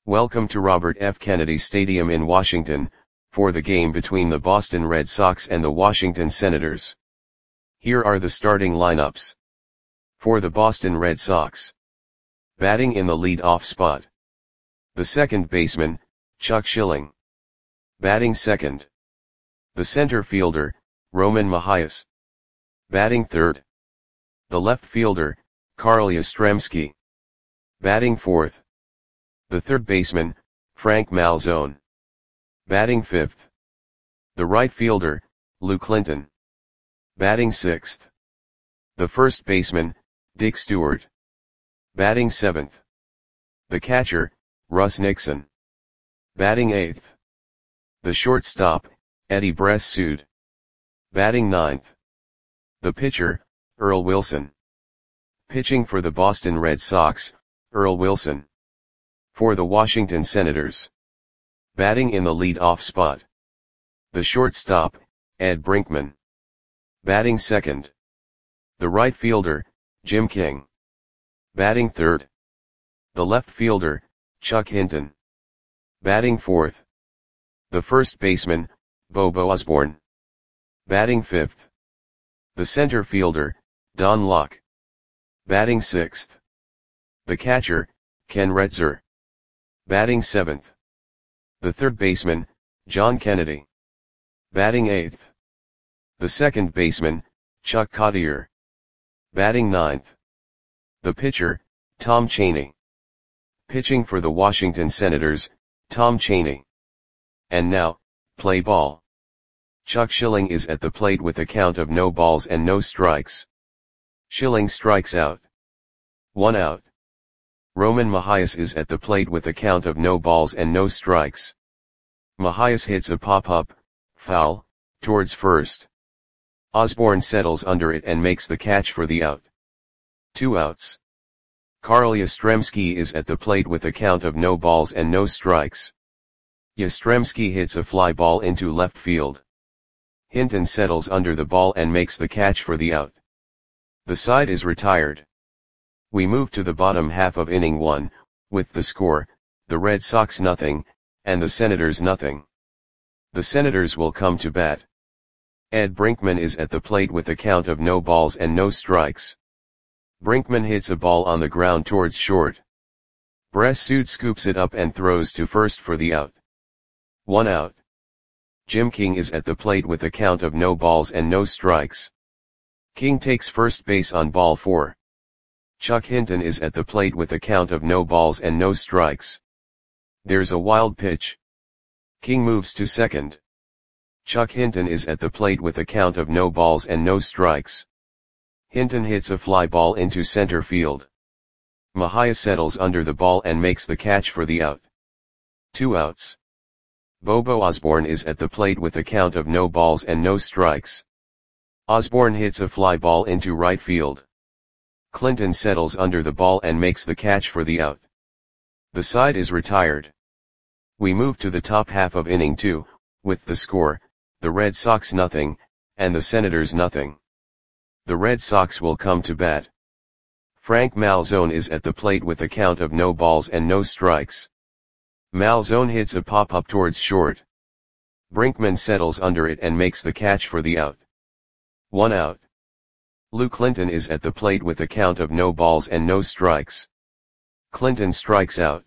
Welcome to Robert F. Kennedy Stadium in Washington, for the game between the Boston Red Sox and the Washington Senators. Here are the starting lineups. For the Boston Red Sox. Batting in the lead-off spot. The second baseman, Chuck Schilling. Batting second. The center fielder, Roman Mahias. Batting third. The left fielder, Carl Yastrzemski. Batting fourth. The third baseman, Frank Malzone. Batting fifth. The right fielder, Lou Clinton. Batting sixth. The first baseman, Dick Stewart. Batting seventh. The catcher, Russ Nixon. Batting eighth. The shortstop, Eddie Bressud. Batting ninth. The pitcher, Earl Wilson. Pitching for the Boston Red Sox, Earl Wilson. For the Washington Senators. Batting in the lead-off spot. The shortstop, Ed Brinkman. Batting second. The right fielder, Jim King. Batting third. The left fielder, Chuck Hinton. Batting fourth. The first baseman, Bobo Osborne. Batting fifth. The center fielder, Don Locke. Batting sixth. The catcher, Ken Retzer. Batting seventh. The third baseman, John Kennedy. Batting eighth. The second baseman, Chuck Cottier. Batting ninth. The pitcher, Tom Cheney. Pitching for the Washington Senators, Tom Cheney. And now, play ball. Chuck Schilling is at the plate with a count of no balls and no strikes. Schilling strikes out. 1 out. Roman Mahias is at the plate with a count of no balls and no strikes. Mahias hits a pop-up, foul, towards first. Osborne settles under it and makes the catch for the out. 2 outs. Carl Yastrzemski is at the plate with a count of no balls and no strikes. Yastrzemski hits a fly ball into left field. Hinton settles under the ball and makes the catch for the out. The side is retired. We move to the bottom half of inning 1, with the score, the Red Sox nothing, and the Senators nothing. The Senators will come to bat. Ed Brinkman is at the plate with a count of no balls and no strikes. Brinkman hits a ball on the ground towards short. Bressud scoops it up and throws to first for the out. 1 out. Jim King is at the plate with a count of no balls and no strikes. King takes first base on ball 4. Chuck Hinton is at the plate with a count of no balls and no strikes. There's a wild pitch. King moves to second. Chuck Hinton is at the plate with a count of no balls and no strikes. Hinton hits a fly ball into center field. Mahias settles under the ball and makes the catch for the out. 2 outs. Bobo Osborne is at the plate with a count of no balls and no strikes. Osborne hits a fly ball into right field. Clinton settles under the ball and makes the catch for the out. The side is retired. We move to the top half of inning 2, with the score, the Red Sox nothing, and the Senators nothing. The Red Sox will come to bat. Frank Malzone is at the plate with a count of no balls and no strikes. Malzone hits a pop-up towards short. Brinkman settles under it and makes the catch for the out. 1 out. Lou Clinton is at the plate with a count of no balls and no strikes. Clinton strikes out.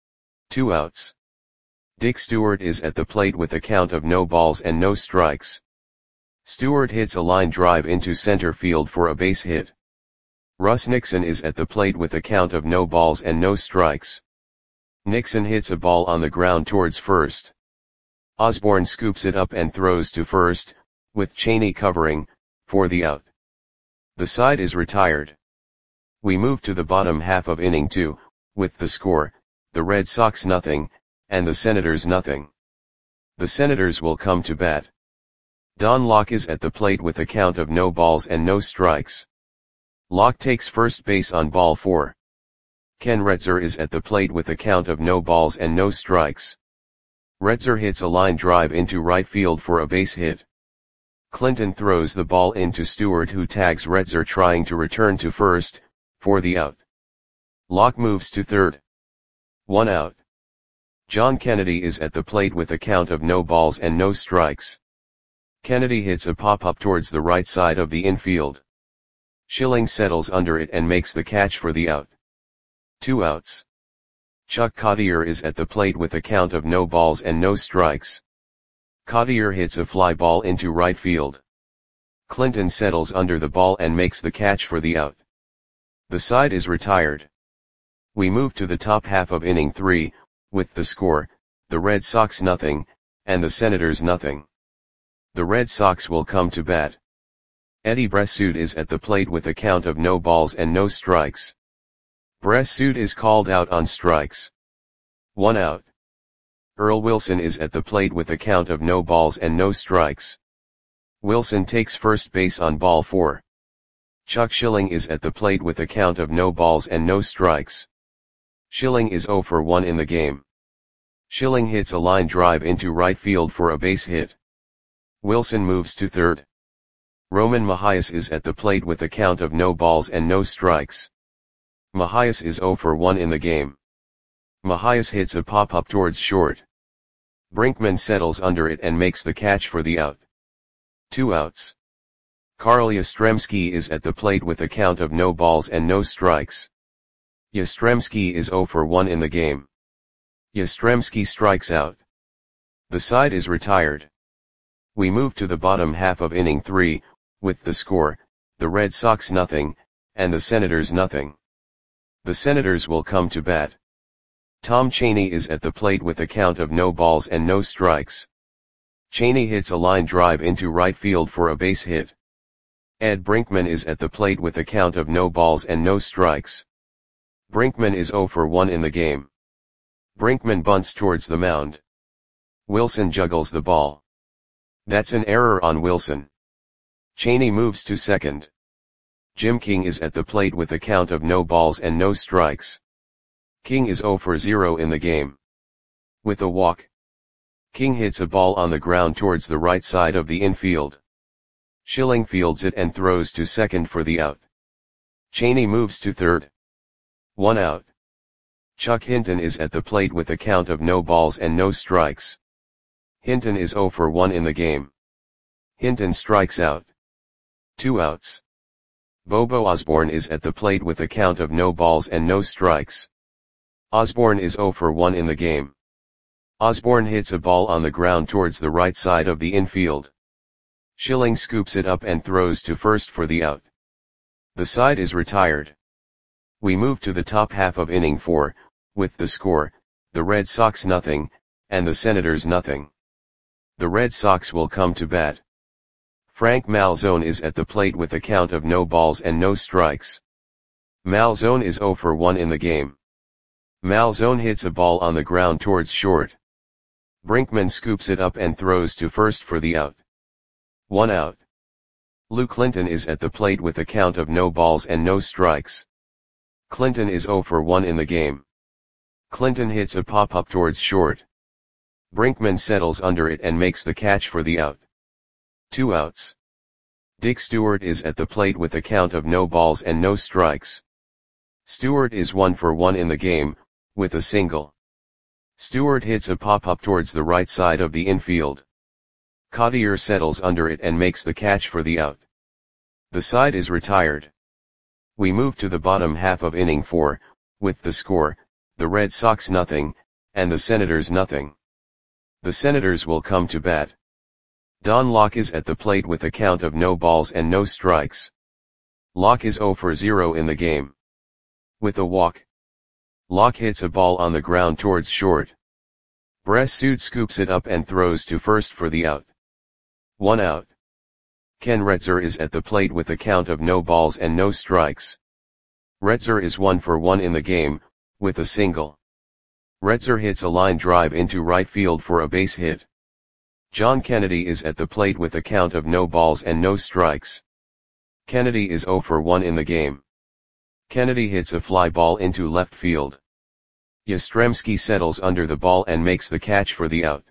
2 outs. Dick Stewart is at the plate with a count of no balls and no strikes. Stewart hits a line drive into center field for a base hit. Russ Nixon is at the plate with a count of no balls and no strikes. Nixon hits a ball on the ground towards first. Osborne scoops it up and throws to first, with Cheney covering, for the out. The side is retired. We move to the bottom half of inning 2, with the score, the Red Sox nothing, and the Senators nothing. The Senators will come to bat. Don Locke is at the plate with a count of no balls and no strikes. Locke takes first base on ball 4. Ken Retzer is at the plate with a count of no balls and no strikes. Retzer hits a line drive into right field for a base hit. Clinton throws the ball into Stewart, who tags Retzer trying to return to first, for the out. Locke moves to third. 1 out. John Kennedy is at the plate with a count of no balls and no strikes. Kennedy hits a pop-up towards the right side of the infield. Schilling settles under it and makes the catch for the out. 2 outs. Chuck Cottier is at the plate with a count of no balls and no strikes. Cottier hits a fly ball into right field. Clinton settles under the ball and makes the catch for the out. The side is retired. We move to the top half of inning 3, with the score, the Red Sox nothing, and the Senators nothing. The Red Sox will come to bat. Eddie Bressoud is at the plate with a count of no balls and no strikes. Bressoud is called out on strikes. 1 out. Earl Wilson is at the plate with a count of no balls and no strikes. Wilson takes first base on ball 4. Chuck Schilling is at the plate with a count of no balls and no strikes. Schilling is 0 for 1 in the game. Schilling hits a line drive into right field for a base hit. Wilson moves to third. Roman Mahias is at the plate with a count of no balls and no strikes. Mahias is 0 for 1 in the game. Mahias hits a pop-up towards short. Brinkman settles under it and makes the catch for the out. 2 outs. Carl Yastrzemski is at the plate with a count of no balls and no strikes. Yastrzemski is 0 for 1 in the game. Yastrzemski strikes out. The side is retired. We move to the bottom half of inning 3, with the score, the Red Sox nothing, and the Senators nothing. The Senators will come to bat. Tom Cheney is at the plate with a count of no balls and no strikes. Cheney hits a line drive into right field for a base hit. Ed Brinkman is at the plate with a count of no balls and no strikes. Brinkman is 0 for 1 in the game. Brinkman bunts towards the mound. Wilson juggles the ball. That's an error on Wilson. Cheney moves to second. Jim King is at the plate with a count of no balls and no strikes. King is 0 for 0 in the game. With a walk. King hits a ball on the ground towards the right side of the infield. Schilling fields it and throws to second for the out. Cheney moves to third. 1 out. Chuck Hinton is at the plate with a count of no balls and no strikes. Hinton is 0 for 1 in the game. Hinton strikes out. 2 outs. Bobo Osborne is at the plate with a count of no balls and no strikes. Osborne is 0 for 1 in the game. Osborne hits a ball on the ground towards the right side of the infield. Schilling scoops it up and throws to first for the out. The side is retired. We move to the top half of inning 4, with the score, the Red Sox nothing, and the Senators nothing. The Red Sox will come to bat. Frank Malzone is at the plate with a count of no balls and no strikes. Malzone is 0 for 1 in the game. Malzone hits a ball on the ground towards short. Brinkman scoops it up and throws to first for the out. 1 out. Lou Clinton is at the plate with a count of no balls and no strikes. Clinton is 0 for 1 in the game. Clinton hits a pop-up towards short. Brinkman settles under it and makes the catch for the out. 2 outs. Dick Stewart is at the plate with a count of no balls and no strikes. Stewart is 1 for 1 in the game, with a single. Stewart hits a pop-up towards the right side of the infield. Cottier settles under it and makes the catch for the out. The side is retired. We move to the bottom half of inning 4, with the score, the Red Sox nothing, and the Senators nothing. The Senators will come to bat. Don Locke is at the plate with a count of no balls and no strikes. Locke is 0 for 0 in the game. With a walk. Locke hits a ball on the ground towards short. Bressoud scoops it up and throws to first for the out. 1 out. Ken Retzer is at the plate with a count of no balls and no strikes. Retzer is 1 for 1 in the game, with a single. Retzer hits a line drive into right field for a base hit. John Kennedy is at the plate with a count of no balls and no strikes. Kennedy is 0 for 1 in the game. Kennedy hits a fly ball into left field. Yastrzemski settles under the ball and makes the catch for the out.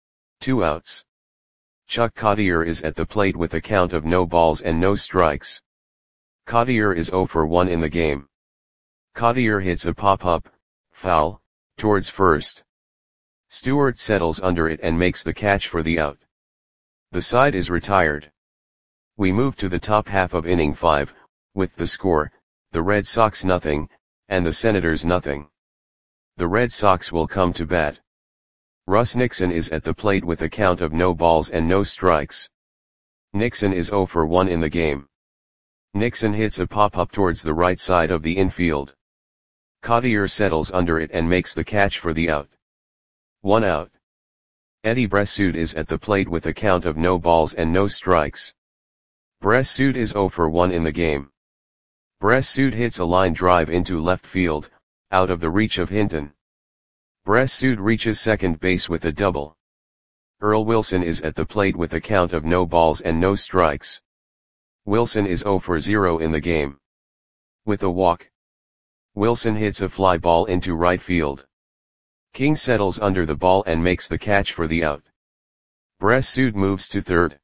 2 outs. Chuck Cottier is at the plate with a count of no balls and no strikes. Cottier is 0 for 1 in the game. Cottier hits a pop-up, foul, towards first. Stewart settles under it and makes the catch for the out. The side is retired. We move to the top half of inning 5, with the score, the Red Sox nothing, and the Senators nothing. The Red Sox will come to bat. Russ Nixon is at the plate with a count of no balls and no strikes. Nixon is 0 for 1 in the game. Nixon hits a pop-up towards the right side of the infield. Cottier settles under it and makes the catch for the out. 1 out. Eddie Bressoud is at the plate with a count of no balls and no strikes. Bressoud is 0 for 1 in the game. Bressoud hits a line drive into left field, out of the reach of Hinton. Bressoud reaches second base with a double. Earl Wilson is at the plate with a count of no balls and no strikes. Wilson is 0 for 0 in the game. With a walk, Wilson hits a fly ball into right field. King settles under the ball and makes the catch for the out. Bressoud moves to third.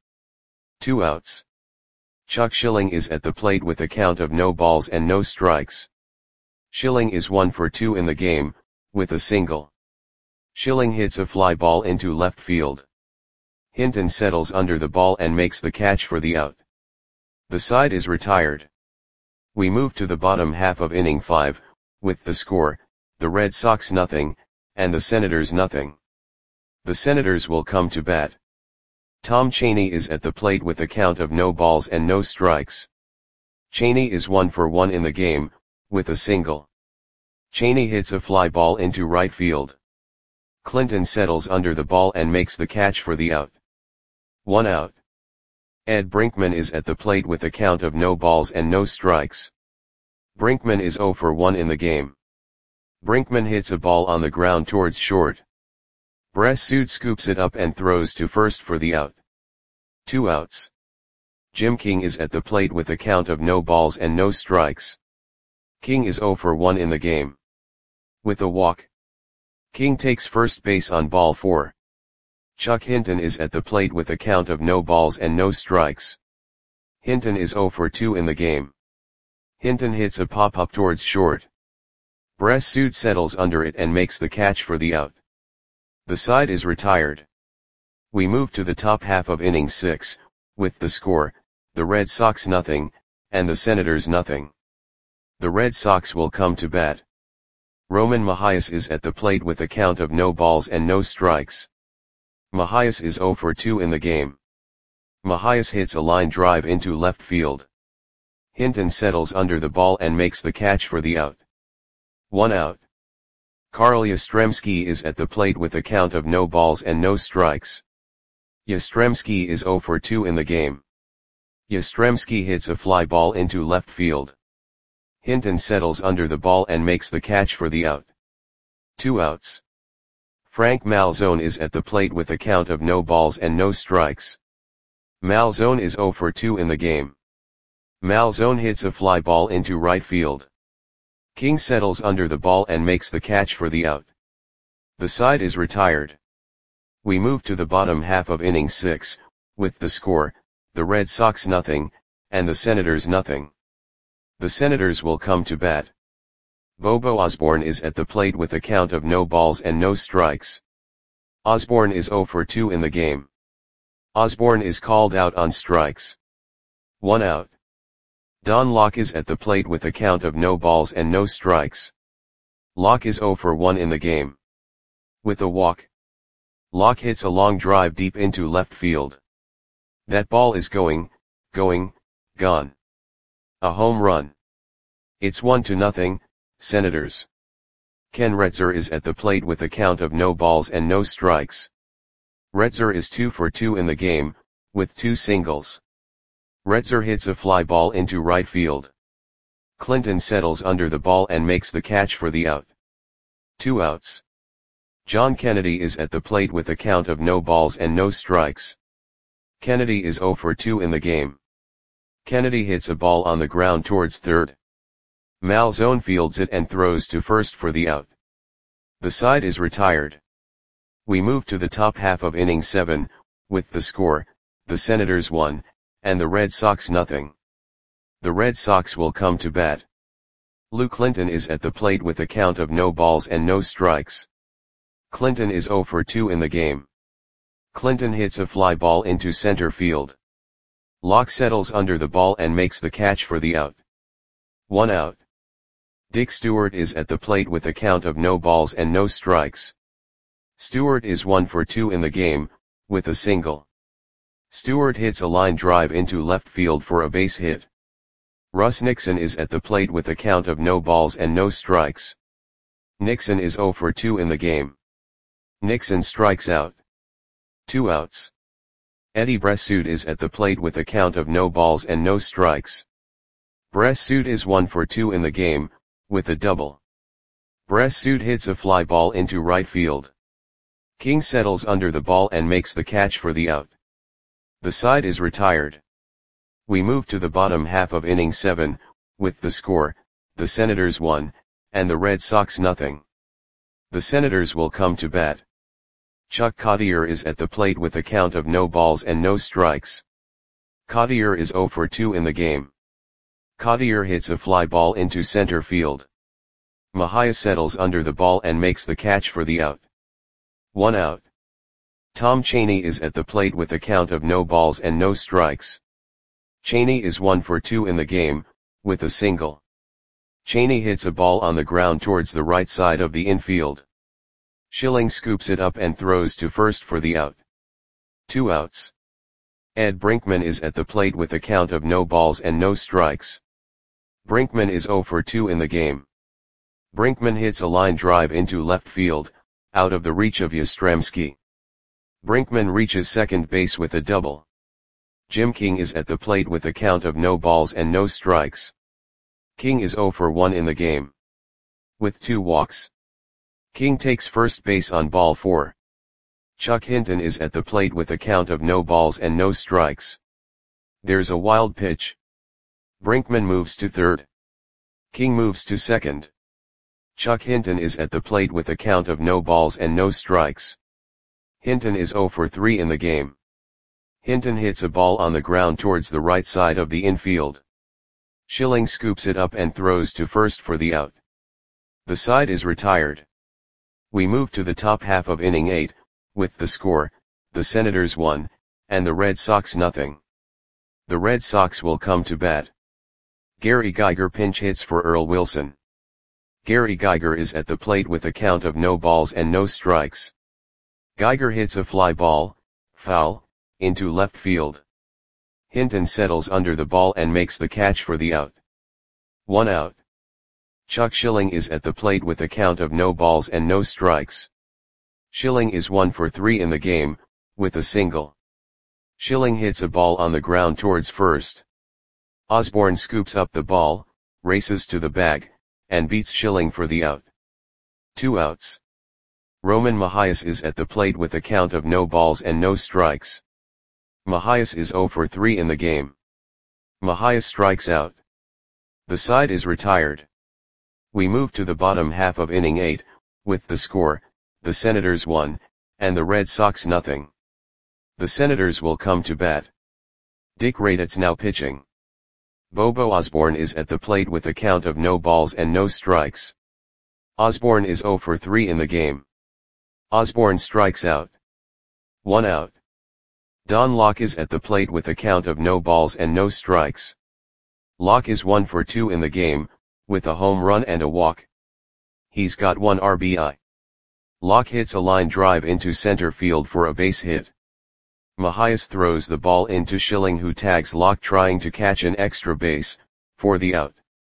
2 outs. Chuck Schilling is at the plate with a count of no balls and no strikes. Schilling is 1 for 2 in the game, with a single. Schilling hits a fly ball into left field. Hinton settles under the ball and makes the catch for the out. The side is retired. We move to the bottom half of inning 5, with the score, the Red Sox nothing, and the Senators nothing. The Senators will come to bat. Tom Cheney is at the plate with a count of no balls and no strikes. Cheney is 1 for 1 in the game, with a single. Cheney hits a fly ball into right field. Clinton settles under the ball and makes the catch for the out. 1 out. Ed Brinkman is at the plate with a count of no balls and no strikes. Brinkman is 0 for 1 in the game. Brinkman hits a ball on the ground towards short. Bressoud scoops it up and throws to first for the out. 2 outs. Jim King is at the plate with a count of no balls and no strikes. King is 0 for 1 in the game. With a walk, King takes first base on ball 4. Chuck Hinton is at the plate with a count of no balls and no strikes. Hinton is 0 for 2 in the game. Hinton hits a pop-up towards short. Bressoud settles under it and makes the catch for the out. The side is retired. We move to the top half of inning 6, with the score, the Red Sox nothing, and the Senators nothing. The Red Sox will come to bat. Roman Mahias is at the plate with a count of no balls and no strikes. Mahias is 0 for 2 in the game. Mahias hits a line drive into left field. Hinton settles under the ball and makes the catch for the out. 1 out. Carl Yastrzemski is at the plate with a count of no balls and no strikes. Yastrzemski is 0 for 2 in the game. Yastrzemski hits a fly ball into left field. Hinton settles under the ball and makes the catch for the out. 2 outs. Frank Malzone is at the plate with a count of no balls and no strikes. Malzone is 0 for 2 in the game. Malzone hits a fly ball into right field. King settles under the ball and makes the catch for the out. The side is retired. We move to the bottom half of inning 6, with the score, the Red Sox nothing, and the Senators nothing. The Senators will come to bat. Bobo Osborne is at the plate with a count of no balls and no strikes. Osborne is 0 for 2 in the game. Osborne is called out on strikes. 1 out. Don Locke is at the plate with a count of no balls and no strikes. Locke is 0 for 1 in the game. With a walk, Locke hits a long drive deep into left field. That ball is gone. A home run. It's 1-0, Senators. Ken Retzer is at the plate with a count of no balls and no strikes. Retzer is 2 for 2 in the game, with 2 singles. Retzer hits a fly ball into right field. Clinton settles under the ball and makes the catch for the out. 2 outs. John Kennedy is at the plate with a count of no balls and no strikes. Kennedy is 0 for 2 in the game. Kennedy hits a ball on the ground towards third. Malzone fields it and throws to first for the out. The side is retired. We move to the top half of inning 7, with the score, the Senators 1, and the Red Sox nothing. The Red Sox will come to bat. Lou Clinton is at the plate with a count of no balls and no strikes. Clinton is 0 for 2 in the game. Clinton hits a fly ball into center field. Locke settles under the ball and makes the catch for the out. 1 out. Dick Stewart is at the plate with a count of no balls and no strikes. Stewart is 1 for 2 in the game, with a single. Stewart hits a line drive into left field for a base hit. Russ Nixon is at the plate with a count of no balls and no strikes. Nixon is 0 for 2 in the game. Nixon strikes out. 2 outs. Eddie Bressoud is at the plate with a count of no balls and no strikes. Bressoud is 1 for 2 in the game, with a double. Bressoud hits a fly ball into right field. King settles under the ball and makes the catch for the out. The side is retired. We move to the bottom half of inning 7, with the score, the Senators 1, and the Red Sox nothing. The Senators will come to bat. Chuck Cottier is at the plate with a count of no balls and no strikes. Cottier is 0 for 2 in the game. Cottier hits a fly ball into center field. Mejia settles under the ball and makes the catch for the out. 1 out. Tom Chaney is at the plate with a count of no balls and no strikes. Chaney is 1 for 2 in the game, with a single. Chaney hits a ball on the ground towards the right side of the infield. Schilling scoops it up and throws to first for the out. 2 outs. Ed Brinkman is at the plate with a count of no balls and no strikes. Brinkman is 0 for 2 in the game. Brinkman hits a line drive into left field, out of the reach of Yastrzemski. Brinkman reaches second base with a double. Jim King is at the plate with a count of no balls and no strikes. King is 0 for 1 in the game. With 2 walks. King takes first base on ball 4. Chuck Hinton is at the plate with a count of no balls and no strikes. There's a wild pitch. Brinkman moves to third. King moves to second. Chuck Hinton is at the plate with a count of no balls and no strikes. Hinton is 0 for 3 in the game. Hinton hits a ball on the ground towards the right side of the infield. Schilling scoops it up and throws to first for the out. The side is retired. We move to the top half of inning 8, with the score, the Senators 1, and the Red Sox nothing. The Red Sox will come to bat. Gary Geiger pinch hits for Earl Wilson. Gary Geiger is at the plate with a count of no balls and no strikes. Geiger hits a fly ball, foul, into left field. Hinton settles under the ball and makes the catch for the out. 1 out. Chuck Schilling is at the plate with a count of no balls and no strikes. Schilling is 1 for 3 in the game, with a single. Schilling hits a ball on the ground towards first. Osborne scoops up the ball, races to the bag, and beats Schilling for the out. 2 outs. Roman Mejias is at the plate with a count of no balls and no strikes. Mejias is 0 for 3 in the game. Mejias strikes out. The side is retired. We move to the bottom half of inning 8, with the score, the Senators 1, and the Red Sox nothing. The Senators will come to bat. Dick Raditz now pitching. Bobo Osborne is at the plate with a count of no balls and no strikes. Osborne is 0 for 3 in the game. Osborne strikes out. 1 out. Don Locke is at the plate with a count of no balls and no strikes. Locke is 1 for 2 in the game, with a home run and a walk. He's got 1 RBI. Locke hits a line drive into center field for a base hit. Mejias throws the ball into Schilling, who tags Locke trying to catch an extra base, for the out.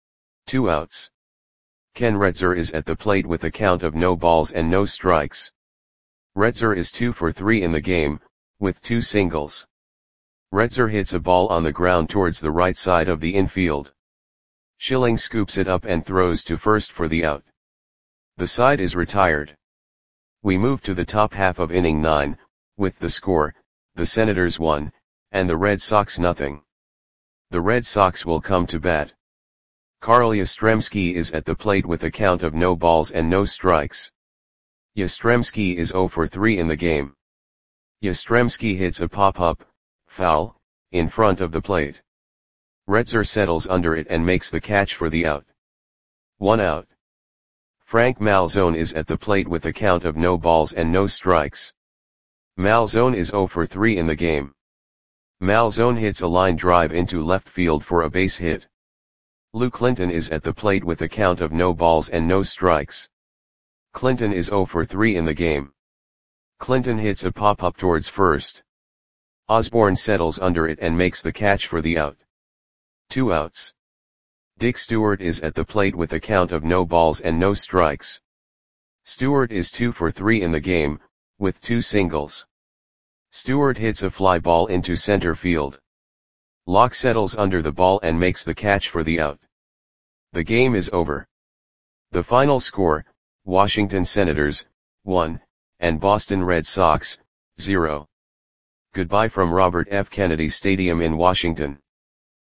2 outs. Ken Retzer is at the plate with a count of no balls and no strikes. Retzer is 2 for 3 in the game, with 2 singles. Retzer hits a ball on the ground towards the right side of the infield. Schilling scoops it up and throws to first for the out. The side is retired. We move to the top half of inning 9, with the score, the Senators 1, and the Red Sox nothing. The Red Sox will come to bat. Carl Yastrzemski is at the plate with a count of no balls and no strikes. Yastrzemski is 0 for 3 in the game. Yastrzemski hits a pop-up, foul, in front of the plate. Retzer settles under it and makes the catch for the out. 1 out. Frank Malzone is at the plate with a count of no balls and no strikes. Malzone is 0 for 3 in the game. Malzone hits a line drive into left field for a base hit. Lou Clinton is at the plate with a count of no balls and no strikes. Clinton is 0 for 3 in the game. Clinton hits a pop-up towards first. Osborne settles under it and makes the catch for the out. 2 outs. Dick Stewart is at the plate with a count of no balls and no strikes. Stewart is 2 for 3 in the game, with 2 singles. Stewart hits a fly ball into center field. Locke settles under the ball and makes the catch for the out. The game is over. The final score, Washington Senators, 1, and Boston Red Sox, 0. Goodbye from Robert F. Kennedy Stadium in Washington.